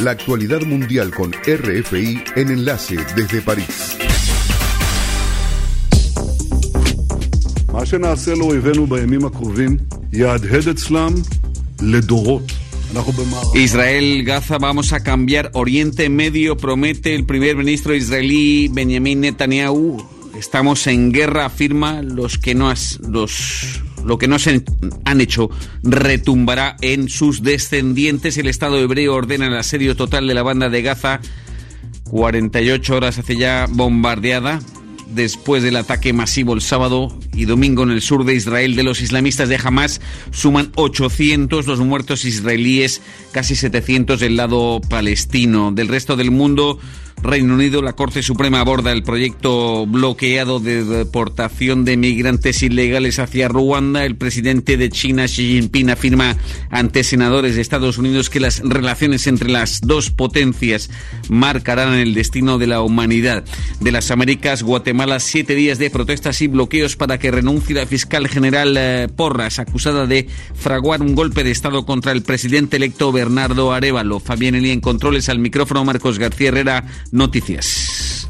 La actualidad mundial con RFI en Enlace desde París. מה שנעשה לאויבינו בימים הקרובים יהדהד אצלם לדורות. Israel, Gaza, vamos a cambiar Oriente Medio, promete el primer ministro israelí Benjamin Netanyahu. Estamos en guerra, afirma. Lo que no se han hecho retumbará en sus descendientes. El Estado hebreo ordena el asedio total de la banda de Gaza. 48 horas hace ya bombardeada, después del ataque masivo el sábado y domingo en el sur de Israel de los islamistas de Hamas. Suman 800 los muertos israelíes, casi 700 del lado palestino. Del resto del mundo, Reino Unido, la Corte Suprema aborda el proyecto bloqueado de deportación de migrantes ilegales hacia Ruanda. El presidente de China, Xi Jinping, afirma ante senadores de Estados Unidos que las relaciones entre las dos potencias marcarán el destino de la humanidad. De las Américas, Guatemala, 7 días de protestas y bloqueos para que renuncie la fiscal general Porras, acusada de fraguar un golpe de Estado contra el presidente electo Bernardo Arévalo. Fabián Elí en controles, al micrófono Marcos García Herrera. Noticias.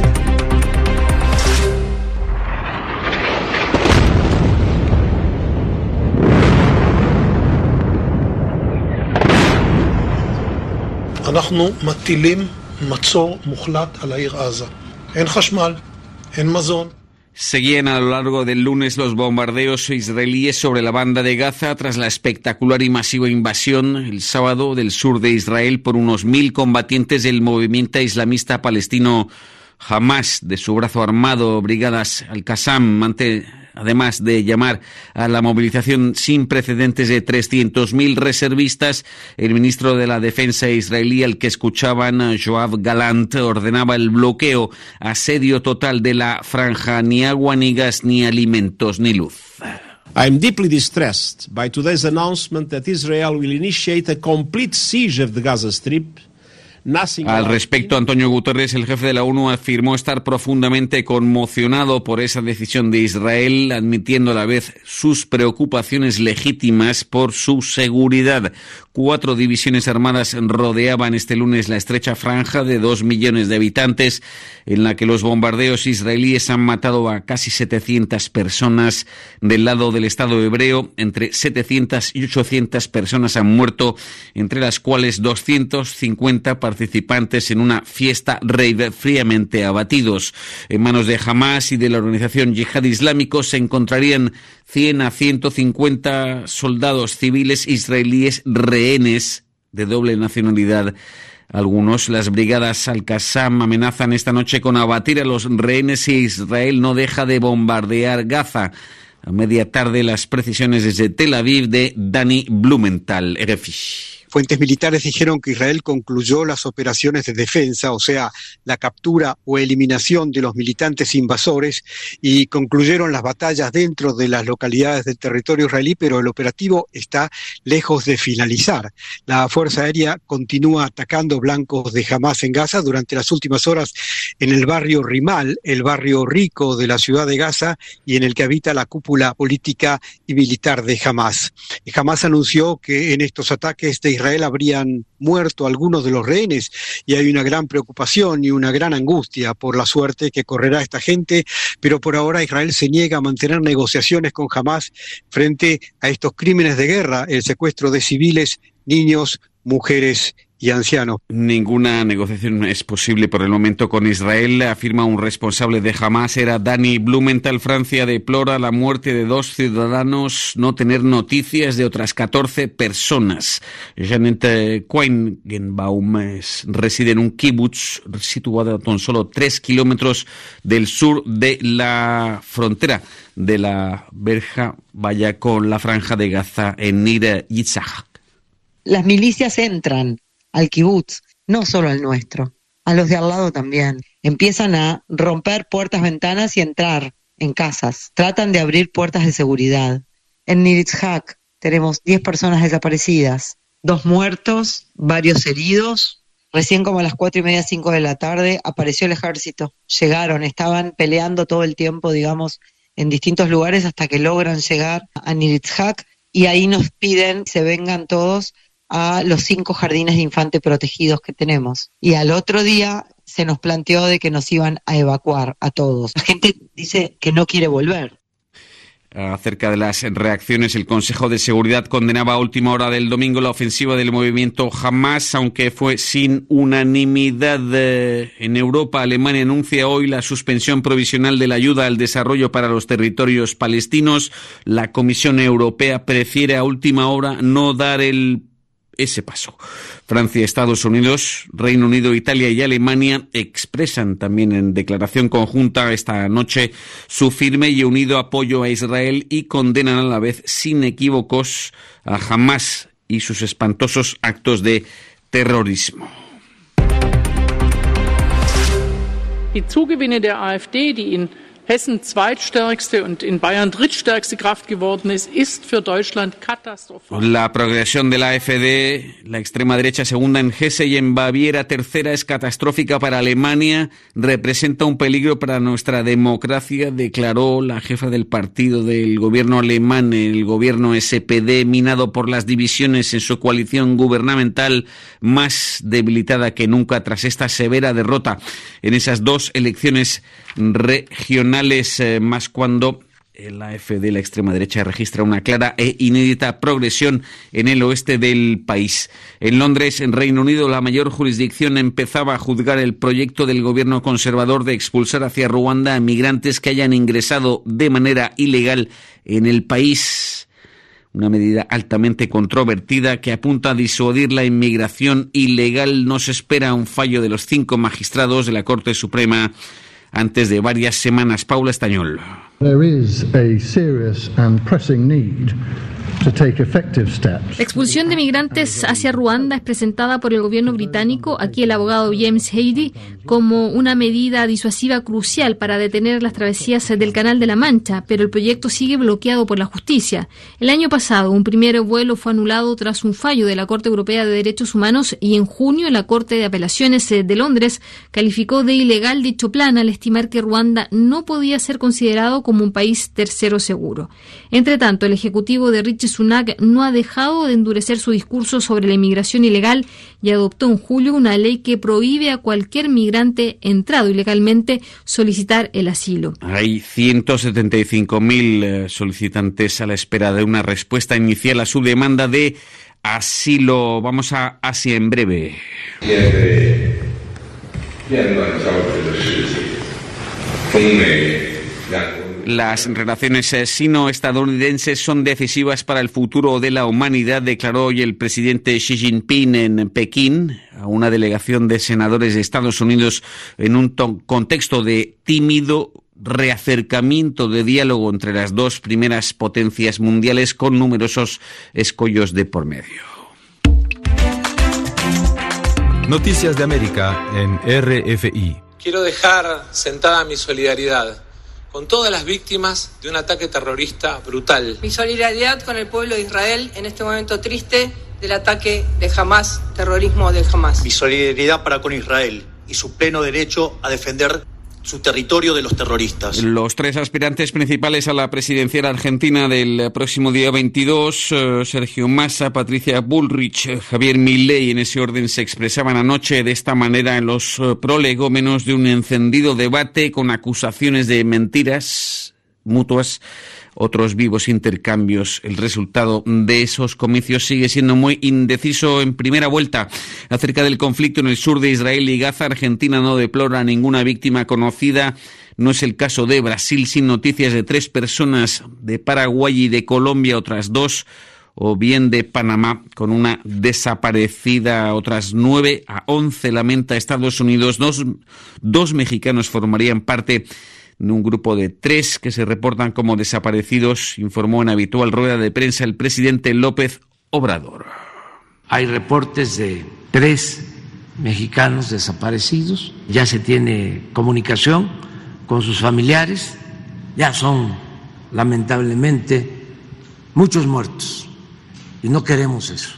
אנחנו מטילים מצור מוחלט על העיר עזה. אין חשמל, אין מזון. Seguían a lo largo del lunes los bombardeos israelíes sobre la banda de Gaza tras la espectacular y masiva invasión el sábado del sur de Israel por unos 1.000 combatientes del movimiento islamista palestino Hamas, de su brazo armado Brigadas Al-Qassam, además de llamar a la movilización sin precedentes de 300.000 reservistas. El ministro de la Defensa israelí, al que escuchaban, Yoav Galant, ordenaba el bloqueo, asedio total de la franja, ni agua, ni gas, ni alimentos, ni luz. I am deeply distressed by today's announcement that Israel will initiate a complete siege of the Gaza Strip. Al respecto, Antonio Guterres, el jefe de la ONU, afirmó estar profundamente conmocionado por esa decisión de Israel, admitiendo a la vez sus preocupaciones legítimas por su seguridad. 4 divisiones armadas rodeaban este lunes la estrecha franja de 2 millones de habitantes, en la que los bombardeos israelíes han matado a casi 700 personas. Del lado del Estado hebreo, entre 700 y 800 personas han muerto, entre las cuales 250 participantes en una fiesta rave, fríamente abatidos. En manos de Hamas y de la organización Yihad Islámico se encontrarían 100 a 150 soldados civiles israelíes rehenes de doble nacionalidad. Algunos, las brigadas Al-Qassam, amenazan esta noche con abatir a los rehenes si Israel no deja de bombardear Gaza. A media tarde, las precisiones desde Tel Aviv de Dani Blumenthal, RFI. Fuentes militares dijeron que Israel concluyó las operaciones de defensa, o sea, la captura o eliminación de los militantes invasores, y concluyeron las batallas dentro de las localidades del territorio israelí, pero el operativo está lejos de finalizar. La Fuerza Aérea continúa atacando blancos de Hamas en Gaza durante las últimas horas en el barrio Rimal, el barrio rico de la ciudad de Gaza y en el que habita la cúpula política y militar de Hamas. Hamas anunció que en estos ataques de Israel habrían muerto algunos de los rehenes y hay una gran preocupación y una gran angustia por la suerte que correrá esta gente, pero por ahora Israel se niega a mantener negociaciones con Hamas frente a estos crímenes de guerra, el secuestro de civiles, niños, mujeres y ancianos. Ninguna negociación es posible por el momento con Israel, afirma un responsable de Hamas. Era Dani Blumenthal. Francia deplora la muerte de 2 ciudadanos, no tener noticias de otras 14 personas. Janet Quaingenbaum reside en un kibutz situado a tan solo 3 kilómetros del sur de la frontera de la verja vaya con la franja de Gaza en Nir Yitzhak. Las milicias entran al kibutz, no solo al nuestro, a los de al lado también. Empiezan a romper puertas, ventanas y entrar en casas. Tratan de abrir puertas de seguridad. En Nir Yitzhak tenemos 10 personas desaparecidas, 2 muertos, varios heridos. Recién como a las 4:30, 5 de la tarde apareció el ejército. Llegaron, estaban peleando todo el tiempo, digamos, en distintos lugares hasta que logran llegar a Nir Yitzhak y ahí nos piden que se vengan todos a los 5 jardines de infantes protegidos que tenemos. Y al otro día se nos planteó de que nos iban a evacuar a todos. La gente dice que no quiere volver. Acerca de las reacciones, el Consejo de Seguridad condenaba a última hora del domingo la ofensiva del movimiento Hamas, aunque fue sin unanimidad. En Europa, Alemania anuncia hoy la suspensión provisional de la ayuda al desarrollo para los territorios palestinos. La Comisión Europea prefiere a última hora no dar ese paso. Francia, Estados Unidos, Reino Unido, Italia y Alemania expresan también en declaración conjunta esta noche su firme y unido apoyo a Israel y condenan a la vez sin equívocos a Hamas y sus espantosos actos de terrorismo. Die Zugewinne der AfD, die in Hessen zweitstärkste und in Bayern drittstärkste Kraft geworden ist für Deutschland katastrophal. La progresión de la AfD, la extrema derecha segunda en Hesse y en Baviera tercera, es catastrófica para Alemania, representa un peligro para nuestra democracia, declaró la jefa del partido del gobierno alemán, el gobierno SPD, minado por las divisiones en su coalición gubernamental, más debilitada que nunca tras esta severa derrota en esas 2 elecciones regionales, más cuando la AfD, la extrema derecha, registra una clara e inédita progresión en el oeste del país. En Londres, en Reino Unido, la mayor jurisdicción empezaba a juzgar el proyecto del gobierno conservador de expulsar hacia Ruanda a migrantes que hayan ingresado de manera ilegal en el país. Una medida altamente controvertida que apunta a disuadir la inmigración ilegal. Nos espera un fallo de los 5 magistrados de la Corte Suprema antes de varias semanas. Paula Estañol. There is a serious and pressing need to take effective steps. La expulsión de migrantes hacia Ruanda es presentada por el gobierno británico, aquí el abogado James Heidi, como una medida disuasiva crucial para detener las travesías del Canal de la Mancha, pero el proyecto sigue bloqueado por la justicia. El año pasado, un primer vuelo fue anulado tras un fallo de la Corte Europea de Derechos Humanos y en junio la Corte de Apelaciones de Londres calificó de ilegal dicho plan al estimar que Ruanda no podía ser considerado como un país tercero seguro. Entre tanto, el ejecutivo de Rishi Sunak no ha dejado de endurecer su discurso sobre la inmigración ilegal y adoptó en julio una ley que prohíbe a cualquier migrante entrado ilegalmente solicitar el asilo. Hay 175.000 solicitantes a la espera de una respuesta inicial a su demanda de asilo. Vamos a Asia en breve. Las relaciones sino-estadounidenses son decisivas para el futuro de la humanidad, declaró hoy el presidente Xi Jinping en Pekín a una delegación de senadores de Estados Unidos en un contexto de tímido reacercamiento de diálogo entre las 2 primeras potencias mundiales con numerosos escollos de por medio. Noticias de América en RFI. Quiero dejar sentada mi solidaridad con todas las víctimas de un ataque terrorista brutal. Mi solidaridad con el pueblo de Israel en este momento triste del ataque de Hamas, terrorismo del Hamas. Mi solidaridad para con Israel y su pleno derecho a defender su territorio de los terroristas. Los 3 aspirantes principales a la presidencial argentina del próximo día 22, Sergio Massa, Patricia Bullrich, Javier Milei, en ese orden se expresaban anoche de esta manera en los prolegómenos de un encendido debate con acusaciones de mentiras mutuas, otros vivos intercambios. El resultado de esos comicios sigue siendo muy indeciso. En primera vuelta, acerca del conflicto en el sur de Israel y Gaza, Argentina no deplora ninguna víctima conocida. No es el caso de Brasil, sin noticias de 3 personas, de Paraguay y de Colombia otras 2, o bien de Panamá con una desaparecida. Otras 9 a 11 lamenta Estados Unidos. Dos mexicanos formarían parte de un grupo de 3 que se reportan como desaparecidos, informó en habitual rueda de prensa el presidente López Obrador. Hay reportes de 3 mexicanos desaparecidos, ya se tiene comunicación con sus familiares, ya son lamentablemente muchos muertos y no queremos eso.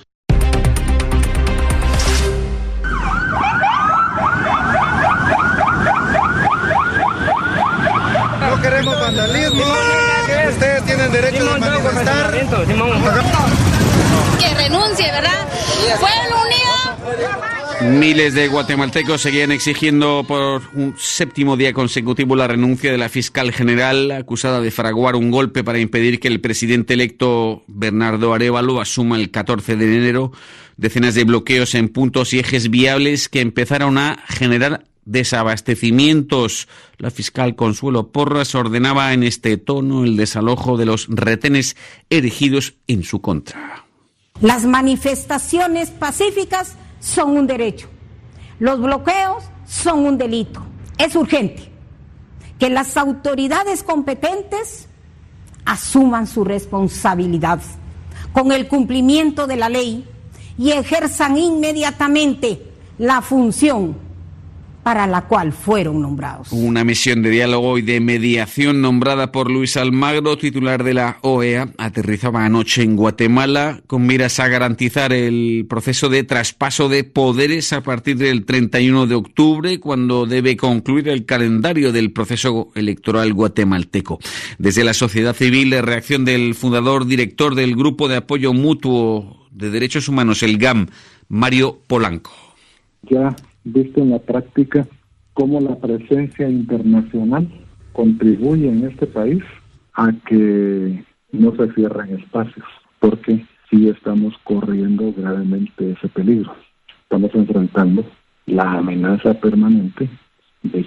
No queremos vandalismo, ustedes tienen derecho de manifestar. Que renuncie ¿verdad? Pueblo unido. Miles de guatemaltecos seguían exigiendo por un séptimo día consecutivo la renuncia de la fiscal general acusada de fraguar un golpe para impedir que el presidente electo Bernardo Arévalo asuma el 14 de enero decenas de bloqueos en puntos y ejes viables que empezaron a generar desabastecimientos. La fiscal Consuelo Porras ordenaba en este tono el desalojo de los retenes erigidos en su contra. Las manifestaciones pacíficas son un derecho. Los bloqueos son un delito. Es urgente que las autoridades competentes asuman su responsabilidad con el cumplimiento de la ley y ejerzan inmediatamente la función para la cual fueron nombrados. Una misión de diálogo y de mediación nombrada por Luis Almagro, titular de la OEA, aterrizaba anoche en Guatemala con miras a garantizar el proceso de traspaso de poderes a partir del 31 de octubre, cuando debe concluir el calendario del proceso electoral guatemalteco. Desde la sociedad civil, la reacción del fundador director del Grupo de Apoyo Mutuo de Derechos Humanos, el GAM, Mario Polanco. Ya visto en la práctica cómo la presencia internacional contribuye en este país a que no se cierren espacios, porque sí estamos corriendo gravemente ese peligro. Estamos enfrentando la amenaza permanente de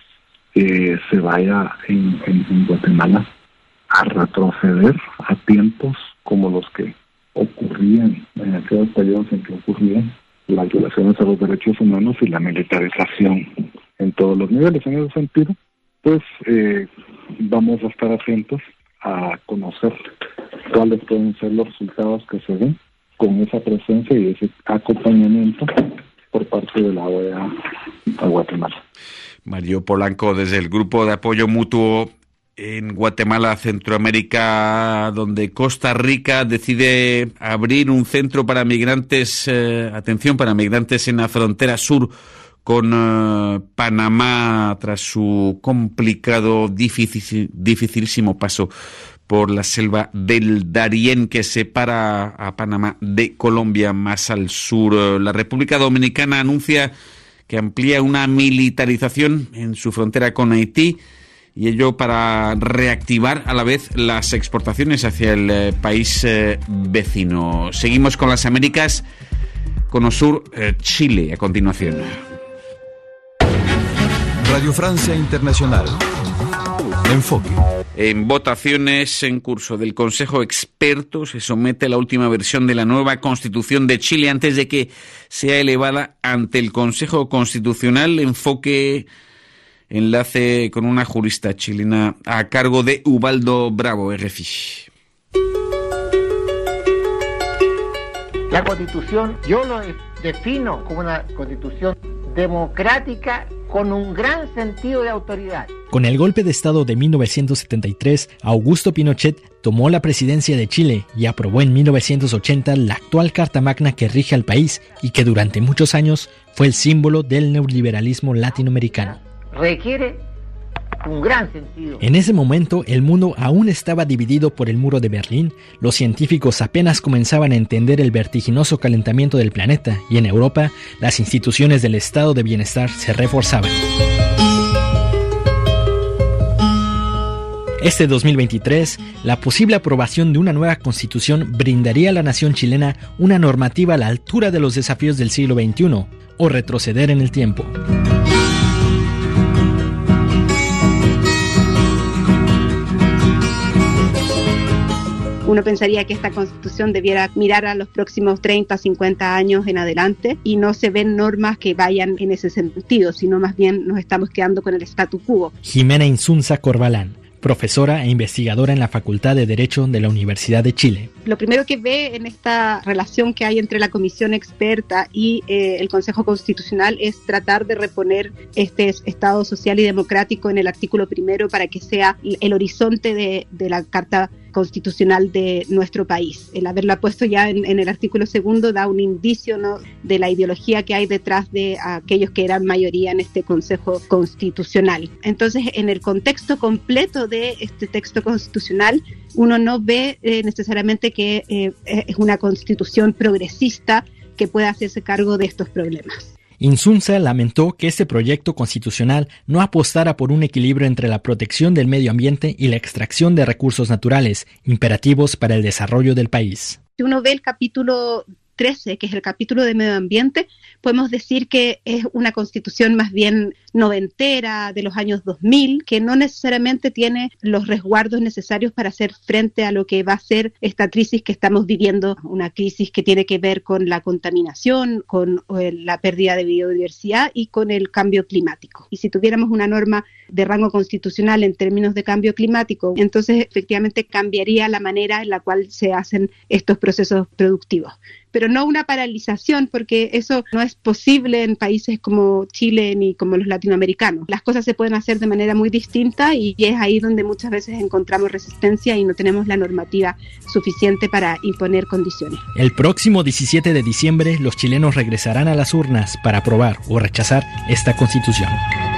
que se vaya en Guatemala a retroceder a tiempos como los que ocurrían en aquellos periodos en que ocurrían las violaciones a los derechos humanos y la militarización en todos los niveles. En ese sentido, pues vamos a estar atentos a conocer cuáles pueden ser los resultados que se den con esa presencia y ese acompañamiento por parte de la OEA a Guatemala. Mario Polanco, desde el Grupo de Apoyo Mutuo en Guatemala, Centroamérica, donde Costa Rica decide abrir un centro para migrantes, para migrantes en la frontera sur con Panamá, tras su complicado, dificilísimo paso por la selva del Darién, que separa a Panamá de Colombia más al sur. La República Dominicana anuncia que amplía una militarización en su frontera con Haití, y ello para reactivar a la vez las exportaciones hacia el país vecino. Seguimos con las Américas, Cono Sur, Chile, a continuación. Radio Francia Internacional. Enfoque. En votaciones en curso del Consejo Experto se somete la última versión de la nueva Constitución de Chile antes de que sea elevada ante el Consejo Constitucional. Enfoque, enlace con una jurista chilena a cargo de Ubaldo Bravo, RFI. La Constitución, yo lo defino como una Constitución democrática con un gran sentido de autoridad. Con el golpe de Estado de 1973, Augusto Pinochet tomó la presidencia de Chile y aprobó en 1980 la actual Carta Magna que rige al país y que durante muchos años fue el símbolo del neoliberalismo latinoamericano. Requiere un gran sentido. En ese momento, el mundo aún estaba dividido por el muro de Berlín, los científicos apenas comenzaban a entender el vertiginoso calentamiento del planeta y en Europa, las instituciones del estado de bienestar se reforzaban. Este 2023, la posible aprobación de una nueva constitución brindaría a la nación chilena una normativa a la altura de los desafíos del siglo XXI, o retroceder en el tiempo. Uno pensaría que esta Constitución debiera mirar a los próximos 30, 50 años en adelante y no se ven normas que vayan en ese sentido, sino más bien nos estamos quedando con el statu quo. Jimena Insunza Corbalán, profesora e investigadora en la Facultad de Derecho de la Universidad de Chile. Lo primero que ve en esta relación que hay entre la Comisión Experta y el Consejo Constitucional es tratar de reponer este Estado social y democrático en el artículo primero para que sea el horizonte de la Carta Constitucional de nuestro país. El haberla puesto ya en el artículo segundo da un indicio, ¿no?, de la ideología que hay detrás de aquellos que eran mayoría en este Consejo Constitucional. Entonces, en el contexto completo de este texto constitucional, uno no ve necesariamente que es una constitución progresista que pueda hacerse cargo de estos problemas. Insunza lamentó que este proyecto constitucional no apostara por un equilibrio entre la protección del medio ambiente y la extracción de recursos naturales, imperativos para el desarrollo del país. Si uno ve el capítulo 13, que es el capítulo de medio ambiente, podemos decir que es una constitución más bien noventera, de los años 2000, que no necesariamente tiene los resguardos necesarios para hacer frente a lo que va a ser esta crisis que estamos viviendo, una crisis que tiene que ver con la contaminación, con la pérdida de biodiversidad y con el cambio climático. Y si tuviéramos una norma de rango constitucional en términos de cambio climático, entonces efectivamente cambiaría la manera en la cual se hacen estos procesos productivos. Pero no una paralización, porque eso no es posible en países como Chile ni como los latinoamericanos. Las cosas se pueden hacer de manera muy distinta y es ahí donde muchas veces encontramos resistencia y no tenemos la normativa suficiente para imponer condiciones. El próximo 17 de diciembre, los chilenos regresarán a las urnas para aprobar o rechazar esta constitución.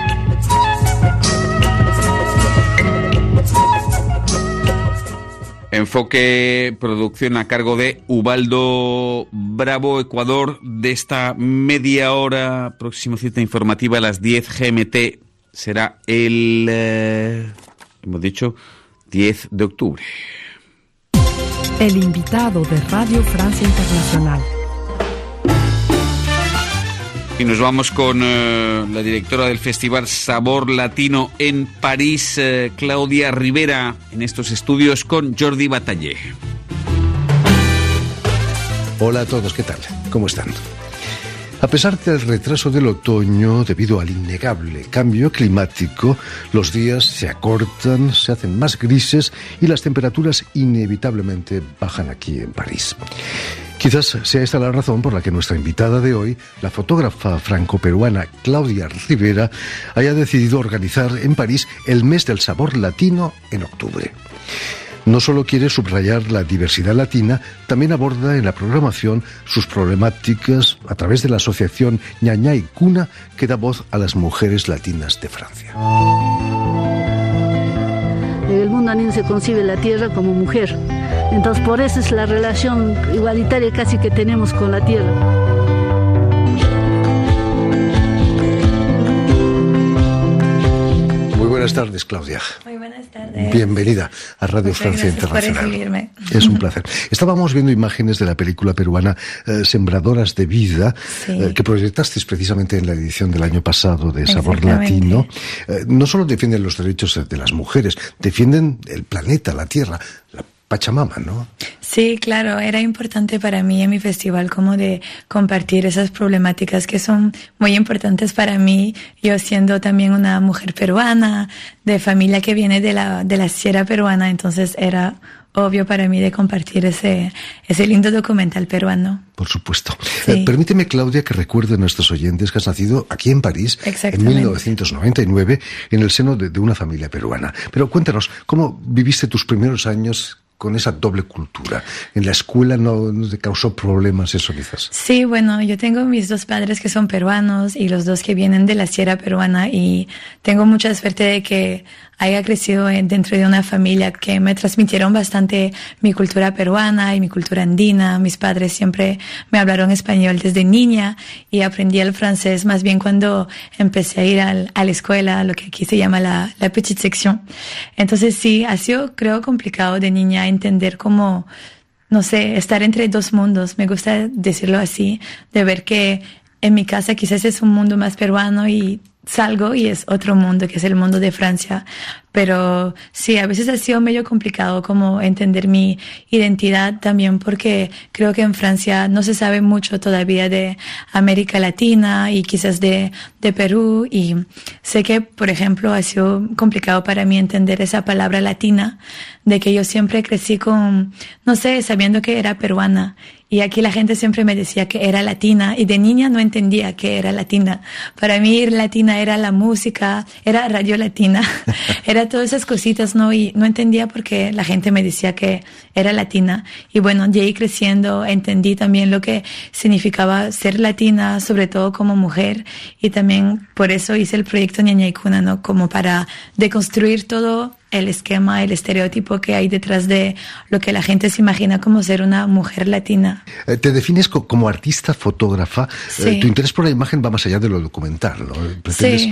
Enfoque, producción a cargo de Ubaldo Bravo, Ecuador. De esta media hora, próxima cita informativa a las 10 GMT, será el, hemos dicho, 10 de octubre. El invitado de Radio Francia Internacional. Y nos vamos con la directora del Festival Sabor Latino en París, Claudia Rivera, en estos estudios con Jordi Batallé. Hola a todos, ¿qué tal? ¿Cómo están? A pesar del retraso del otoño, debido al innegable cambio climático, los días se acortan, se hacen más grises y las temperaturas inevitablemente bajan aquí en París. Quizás sea esta la razón por la que nuestra invitada de hoy, la fotógrafa franco-peruana Claudia Rivera, haya decidido organizar en París el mes del sabor latino en octubre. No solo quiere subrayar la diversidad latina, también aborda en la programación sus problemáticas a través de la asociación Ñañay Cuna, que da voz a las mujeres latinas de Francia. En el mundo andino se concibe la tierra como mujer. Entonces, por eso es la relación igualitaria casi que tenemos con la tierra. Muy buenas tardes, Claudia. Muy buenas tardes. Bienvenida a Radio Francia Internacional. Por recibirme. Es un placer. Estábamos viendo imágenes de la película peruana Sembradoras de Vida, sí, que proyectasteis precisamente en la edición del año pasado de Sabor Latino. No solo defienden los derechos de las mujeres, defienden el planeta, la tierra, la Pachamama, ¿no? Sí, claro, era importante para mí en mi festival como de compartir esas problemáticas que son muy importantes para mí, yo siendo también una mujer peruana, de familia que viene de la sierra peruana, entonces era obvio para mí de compartir ese lindo documental peruano. Por supuesto. Sí. Permíteme, Claudia, que recuerde a nuestros oyentes que has nacido aquí en París en 1999 en el seno de una familia peruana. Pero cuéntanos, ¿cómo viviste tus primeros años con esa doble cultura? ¿En la escuela no te causó problemas eso quizás? Sí, bueno, yo tengo mis dos padres que son peruanos y los dos que vienen de la sierra peruana y tengo mucha suerte de que haya crecido dentro de una familia que me transmitieron bastante mi cultura peruana y mi cultura andina. Mis padres siempre me hablaron español desde niña y aprendí el francés más bien cuando empecé a ir a la escuela, lo que aquí se llama la petite section. Entonces sí, ha sido creo complicado de niña entender cómo, no sé, estar entre dos mundos. Me gusta decirlo así, de ver que en mi casa quizás es un mundo más peruano y salgo y es otro mundo, que es el mundo de Francia. Pero sí, a veces ha sido medio complicado como entender mi identidad también porque creo que en Francia no se sabe mucho todavía de América Latina y quizás de Perú, y sé que, por ejemplo, ha sido complicado para mí entender esa palabra latina, de que yo siempre crecí con, no sé, sabiendo que era peruana. Y aquí la gente siempre me decía que era latina y de niña no entendía que era latina. Para mí latina era la música, era Radio Latina, era todas esas cositas, ¿no? Y no entendía por qué la gente me decía que era latina. Y bueno, de ahí creciendo entendí también lo que significaba ser latina, sobre todo como mujer. Y también por eso hice el proyecto Ñañay Cuna, ¿no? Como para deconstruir todo el esquema, el estereotipo que hay detrás de lo que la gente se imagina como ser una mujer latina. Te defines como artista, fotógrafa. Sí. Tu interés por la imagen va más allá de lo documental, ¿no? Pretendes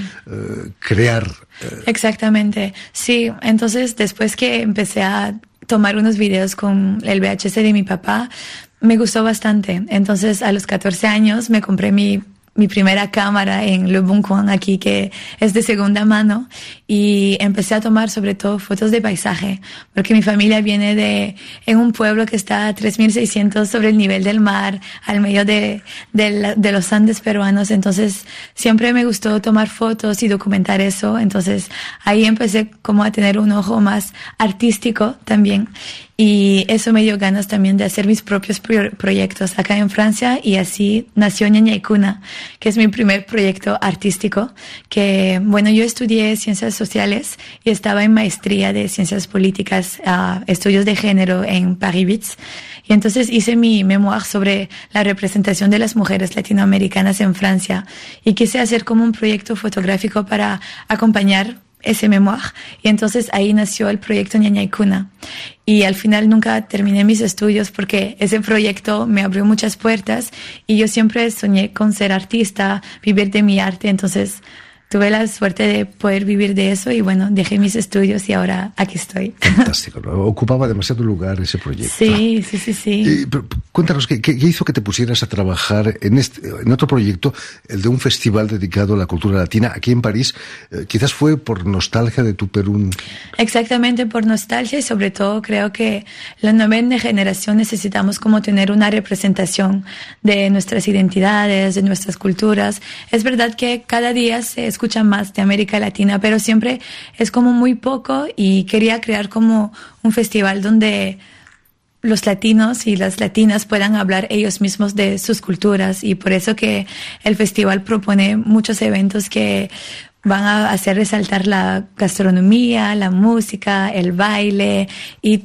crear. Exactamente. Sí, entonces después que empecé a tomar unos videos con el VHS de mi papá, me gustó bastante. Entonces a los 14 años me compré mi primera cámara en Le Bon Coin aquí, que es de segunda mano, y empecé a tomar sobre todo fotos de paisaje, porque mi familia viene en un pueblo que está a 3.600 sobre el nivel del mar, al medio de los Andes peruanos. Entonces siempre me gustó tomar fotos y documentar eso. Entonces ahí empecé como a tener un ojo más artístico también. Y eso me dio ganas también de hacer mis propios proyectos acá en Francia, y así nació Ñaña y Cuna, que es mi primer proyecto artístico, que, bueno, yo estudié ciencias sociales y estaba en maestría de ciencias políticas, estudios de género en Paris-Bitz, y entonces hice mi memoir sobre la representación de las mujeres latinoamericanas en Francia, y quise hacer como un proyecto fotográfico para acompañar ese memoir, y entonces ahí nació el proyecto Ñaña y Cuna. Y al final nunca terminé mis estudios porque ese proyecto me abrió muchas puertas, y yo siempre soñé con ser artista, vivir de mi arte. Entonces tuve la suerte de poder vivir de eso, y bueno, dejé mis estudios y ahora aquí estoy. Fantástico, ¿no? Ocupaba demasiado lugar ese proyecto. Sí. Pero cuéntanos, ¿qué hizo que te pusieras a trabajar en otro proyecto, el de un festival dedicado a la cultura latina aquí en París? Quizás fue por nostalgia de tu Perú. Exactamente, por nostalgia, y sobre todo creo que la nueva generación necesitamos como tener una representación de nuestras identidades, de nuestras culturas. Es verdad que cada día se escucha más de América Latina, pero siempre es como muy poco, y quería crear como un festival donde los latinos y las latinas puedan hablar ellos mismos de sus culturas, y por eso que el festival propone muchos eventos que van a hacer resaltar la gastronomía, la música, el baile, y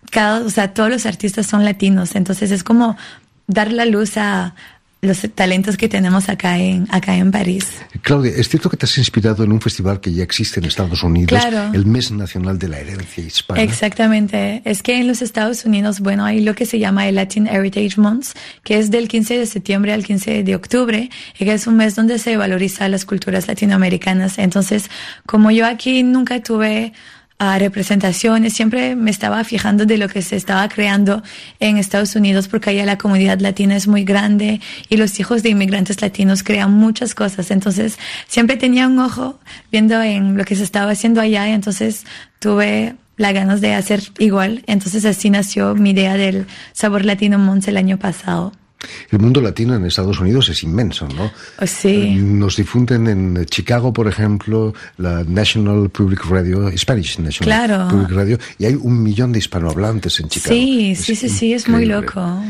todos los artistas son latinos. Entonces es como dar la luz a los talentos que tenemos acá en París. Claudia, es cierto que te has inspirado en un festival que ya existe en Estados Unidos, claro, el Mes Nacional de la Herencia Hispana. Exactamente. Es que en los Estados Unidos, bueno, hay lo que se llama el Latin Heritage Month, que es del 15 de septiembre al 15 de octubre, y que es un mes donde se valoriza las culturas latinoamericanas. Entonces, como yo aquí nunca tuve representaciones, siempre me estaba fijando de lo que se estaba creando en Estados Unidos, porque allá la comunidad latina es muy grande y los hijos de inmigrantes latinos crean muchas cosas. Entonces siempre tenía un ojo viendo en lo que se estaba haciendo allá, y entonces tuve las ganas de hacer igual. Entonces así nació mi idea del Sabor Latino Month el año pasado. El mundo latino en Estados Unidos es inmenso, ¿no? Sí. Nos difunden en Chicago, por ejemplo, la National Public Radio, Spanish National Public Radio, y hay 1 millón de hispanohablantes en Chicago. Sí, es muy loco.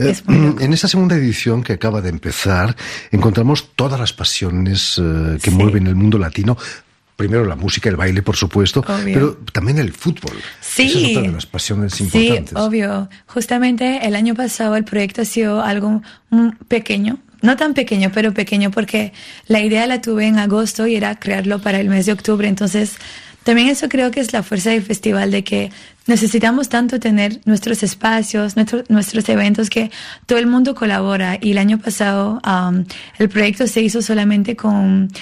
En esta segunda edición que acaba de empezar, encontramos todas las pasiones que mueven el mundo latino. Primero la música, el baile, por supuesto, obvio, pero también el fútbol. Sí. Esa es otra de las pasiones importantes. Sí, obvio. Justamente el año pasado el proyecto ha sido algo pequeño. No tan pequeño, pero pequeño, porque la idea la tuve en agosto y era crearlo para el mes de octubre. Entonces, también eso creo que es la fuerza del festival, de que necesitamos tanto tener nuestros espacios, nuestros eventos, que todo el mundo colabora. Y el año pasado el proyecto se hizo solamente con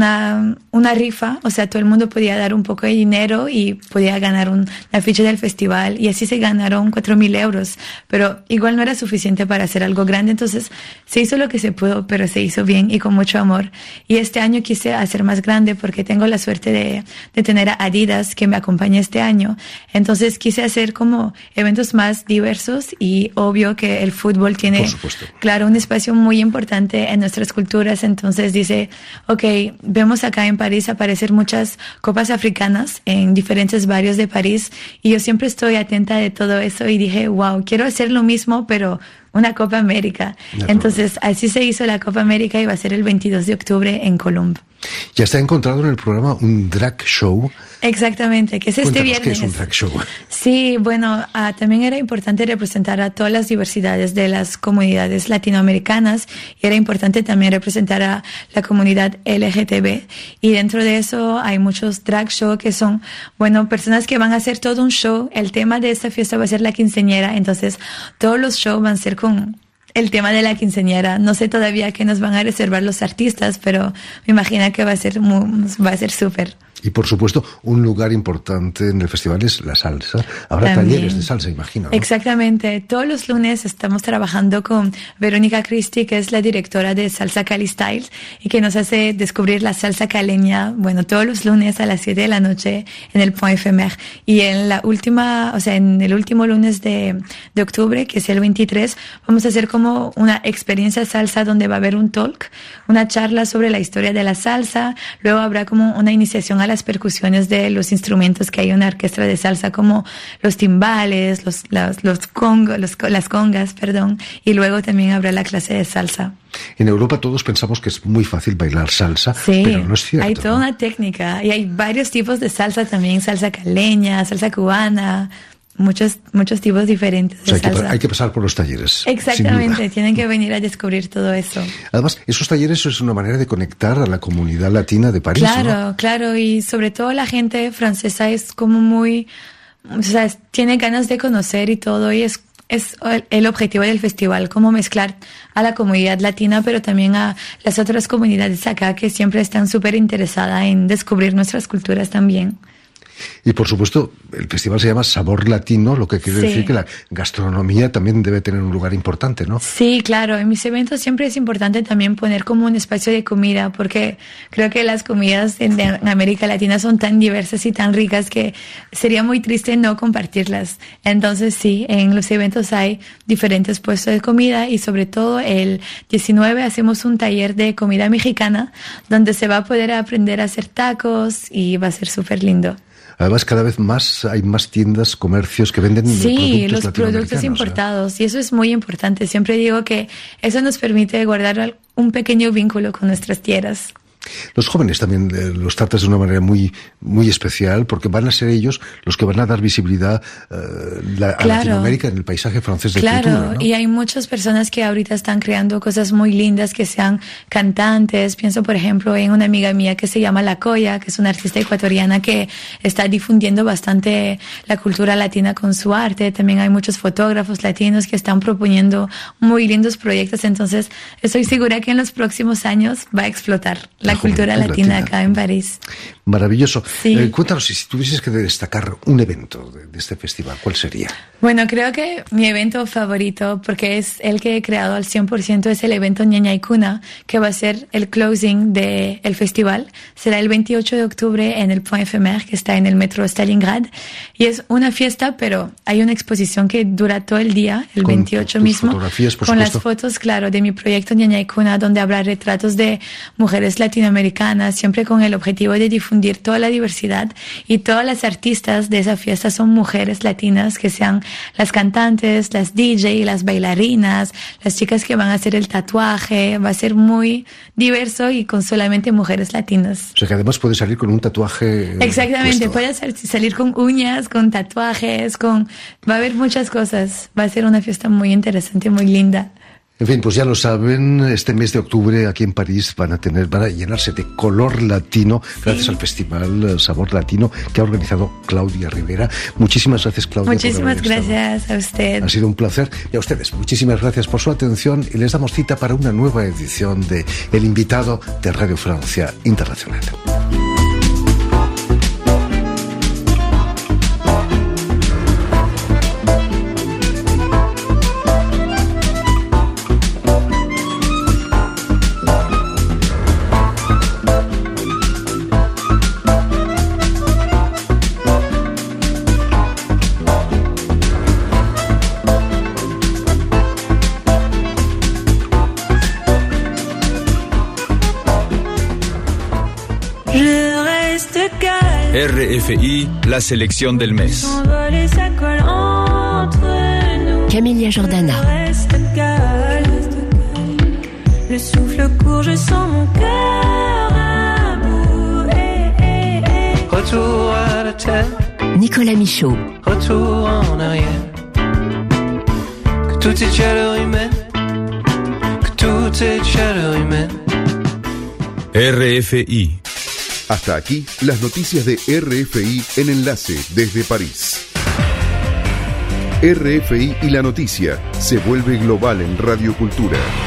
una rifa, o sea, todo el mundo podía dar un poco de dinero y podía ganar la ficha del festival, y así se ganaron 4.000 euros, pero igual no era suficiente para hacer algo grande. Entonces se hizo lo que se pudo, pero se hizo bien y con mucho amor. Y este año quise hacer más grande, porque tengo la suerte de tener a Adidas que me acompaña este año. Entonces quise hacer como eventos más diversos, y obvio que el fútbol tiene, claro, un espacio muy importante en nuestras culturas. Entonces dice, okay, vemos acá en París aparecer muchas copas africanas en diferentes barrios de París, y yo siempre estoy atenta de todo eso, y dije, wow, quiero hacer lo mismo, pero una Copa América. Entonces así se hizo la Copa América, y va a ser el 22 de octubre en Colombo. Ya está encontrado en el programa un drag show. Exactamente, que es este viernes. ¿Qué es un drag show? Sí, bueno, también era importante representar a todas las diversidades de las comunidades latinoamericanas y era importante también representar a la comunidad LGTB. Y dentro de eso hay muchos drag show que son, bueno, personas que van a hacer todo un show. El tema de esta fiesta va a ser la quinceañera, entonces todos los shows van a ser con el tema de la quinceañera. No sé todavía qué nos van a reservar los artistas, pero me imagino que va a ser súper. Y por supuesto, un lugar importante en el festival es la salsa. Habrá talleres de salsa, imagino, ¿no? Exactamente. Todos los lunes estamos trabajando con Verónica Cristi, que es la directora de Salsa Cali Styles, y que nos hace descubrir la salsa caleña, bueno, todos los lunes a las 7 de la noche en el Point Éphémère. Y en en el último lunes de octubre, que es el 23, vamos a hacer como una experiencia salsa donde va a haber un talk, una charla sobre la historia de la salsa. Luego habrá como una iniciación a las percusiones de los instrumentos que hay en una orquesta de salsa, como los timbales, las congas, y luego también habrá la clase de salsa. En Europa todos pensamos que es muy fácil bailar salsa, sí, pero no es cierto. Hay toda una técnica y hay varios tipos de salsa también, salsa caleña, salsa cubana, muchos tipos diferentes de salsa. Hay que pasar por los talleres. Exactamente, tienen que venir a descubrir todo eso. Además, esos talleres es una manera de conectar a la comunidad latina de París, Claro, ¿no? Claro, y sobre todo la gente francesa es como muy, tiene ganas de conocer y todo, y es el objetivo del festival, como mezclar a la comunidad latina, pero también a las otras comunidades acá que siempre están súper interesadas en descubrir nuestras culturas también. Y por supuesto, el festival se llama Sabor Latino, lo que quiere decir que la gastronomía también debe tener un lugar importante, ¿no? Sí, claro. En mis eventos siempre es importante también poner como un espacio de comida, porque creo que las comidas en América Latina son tan diversas y tan ricas que sería muy triste no compartirlas. Entonces sí, en los eventos hay diferentes puestos de comida y sobre todo el 19 hacemos un taller de comida mexicana donde se va a poder aprender a hacer tacos y va a ser súper lindo. Además, cada vez más hay más tiendas, comercios que venden los productos importados. Y eso es muy importante. Siempre digo que eso nos permite guardar un pequeño vínculo con nuestras tierras. Los jóvenes también los tratas de una manera muy, muy especial, porque van a ser ellos los que van a dar visibilidad a Latinoamérica en el paisaje francés de cultura, ¿no? Y hay muchas personas que ahorita están creando cosas muy lindas, que sean cantantes. Pienso, por ejemplo, en una amiga mía que se llama La Coya, que es una artista ecuatoriana que está difundiendo bastante la cultura latina con su arte. También hay muchos fotógrafos latinos que están proponiendo muy lindos proyectos. Entonces, estoy segura que en los próximos años va a explotar la cultura latina acá en París. Maravilloso. Sí. Cuéntanos, si tuvieses que destacar un evento de este festival, ¿cuál sería? Bueno, creo que mi evento favorito, porque es el que he creado al 100%, es el evento Ñaña y Cuna, que va a ser el closing del festival. Será el 28 de octubre en el Point Éphémère, que está en el metro Stalingrad. Y es una fiesta, pero hay una exposición que dura todo el día, el 28 mismo. Fotografías, por con supuesto. Las fotos, claro, de mi proyecto Ñaña y Cuna, donde habrá retratos de mujeres latinoamericanas, siempre con el objetivo de difundir toda la diversidad, y todas las artistas de esa fiesta son mujeres latinas, que sean las cantantes, las DJ, las bailarinas, las chicas que van a hacer el tatuaje. Va a ser muy diverso y con solamente mujeres latinas. O sea que además puede salir con un tatuaje. Exactamente, puede salir con uñas, con tatuajes, va a haber muchas cosas. Va a ser una fiesta muy interesante, muy linda. En fin, pues ya lo saben, este mes de octubre aquí en París van a llenarse de color latino, gracias al Festival Sabor Latino que ha organizado Claudia Rivera. Muchísimas gracias, Claudia. Muchísimas gracias a usted. Ha sido un placer. Y a ustedes, muchísimas gracias por su atención y les damos cita para una nueva edición de El Invitado de Radio Francia Internacional. RFI, la selección del mes. Camélia Jordana. Le souffle court, je sens mon cœur à Nicolas Michaud. Retour en arrière. Que toute cette chaleur humaine, que toute cette chaleur humaine. RFI. Hasta aquí las noticias de RFI en Enlace desde París. RFI y la noticia se vuelve global en Radio Cultura.